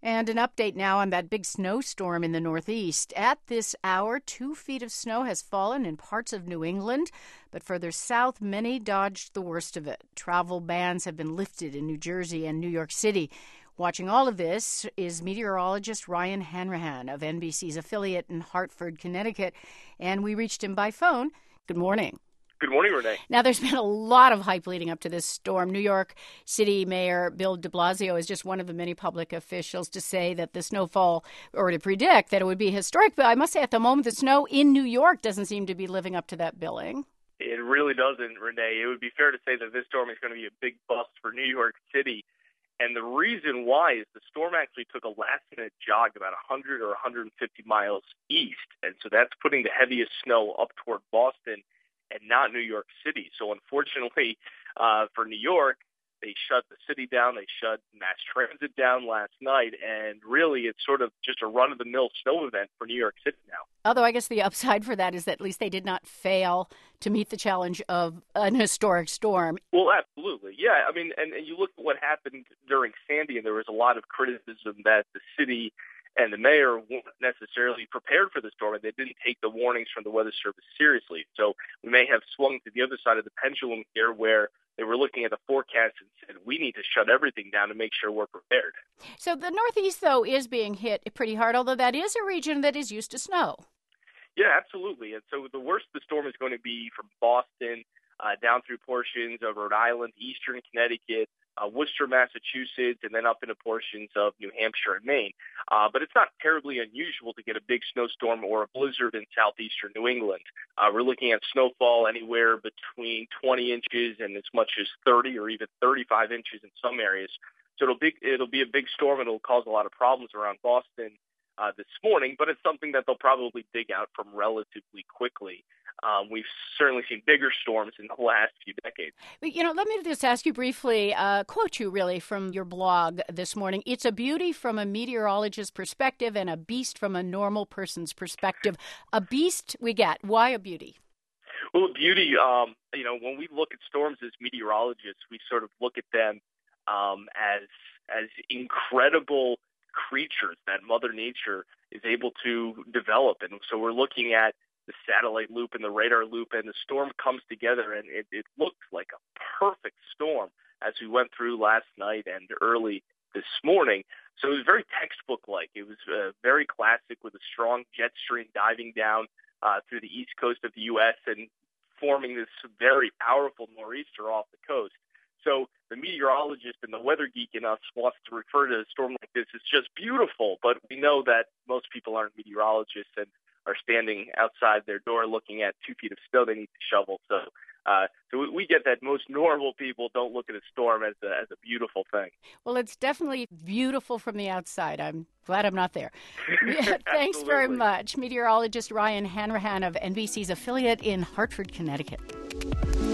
And an update now on that big snowstorm in the Northeast. At this hour, 2 feet of snow has fallen in parts of New England, but further south, many dodged the worst of it. Travel bans have been lifted in New Jersey and New York City. Watching all of this is meteorologist Ryan Hanrahan of NBC's affiliate in Hartford, Connecticut, and we reached him by phone. Good morning. Good morning, Renee. Now, there's been a lot of hype leading up to this storm. New York City Mayor Bill de Blasio is just one of the many public officials to say that the snowfall, or to predict that it would be historic. But I must say, at the moment, the snow in New York doesn't seem to be living up to that billing. It really doesn't, Renee. It would be fair to say that this storm is going to be a big bust for New York City. And the reason why is the storm actually took a last-minute jog about 100 or 150 miles east. And so that's putting the heaviest snow up toward Boston and not New York City. So unfortunately for New York, they shut the city down. They shut mass transit down last night. And really, it's sort of just a run-of-the-mill snow event for New York City now. Although I guess the upside for that is that at least they did not fail to meet the challenge of an historic storm. Well, absolutely. Yeah, I mean, and you look at what happened during Sandy, and there was a lot of criticism that the city and the mayor weren't necessarily prepared for the storm, and they didn't take the warnings from the Weather Service seriously. So we may have swung to the other side of the pendulum here, where they were looking at the forecast and said, we need to shut everything down to make sure we're prepared. So the Northeast, though, is being hit pretty hard, although that is a region that is used to snow. Yeah, absolutely. And so the worst the storm is going to be from Boston down through portions of Rhode Island, eastern Connecticut, Worcester, Massachusetts, and then up into portions of New Hampshire and Maine. But it's not terribly unusual to get a big snowstorm or a blizzard in southeastern New England. We're looking at snowfall anywhere between 20 inches and as much as 30 or even 35 inches in some areas. So it'll be a big storm, and it'll cause a lot of problems around Boston this morning, but it's something that they'll probably dig out from relatively quickly. We've certainly seen bigger storms in the last few decades. Let me just ask you briefly, quote you really from your blog this morning. It's a beauty from a meteorologist's perspective and a beast from a normal person's perspective. A beast we get. Why a beauty? Well, a beauty, when we look at storms as meteorologists, we sort of look at them as incredible creatures that Mother Nature is able to develop. And so we're looking at the satellite loop and the radar loop, and the storm comes together, and it looked like a perfect storm as we went through last night and early this morning. So it was very textbook-like. It was very classic, with a strong jet stream diving down through the east coast of the U.S. and forming this very powerful nor'easter off the coast. So the meteorologist and the weather geek in us wants to refer to a storm like this as just beautiful, but we know that most people aren't meteorologists and are standing outside their door looking at 2 feet of snow they need to shovel. So we get that most normal people don't look at a storm as a beautiful thing. Well, it's definitely beautiful from the outside. I'm glad I'm not there. Thanks very much. Meteorologist Ryan Hanrahan of NBC's affiliate in Hartford, Connecticut.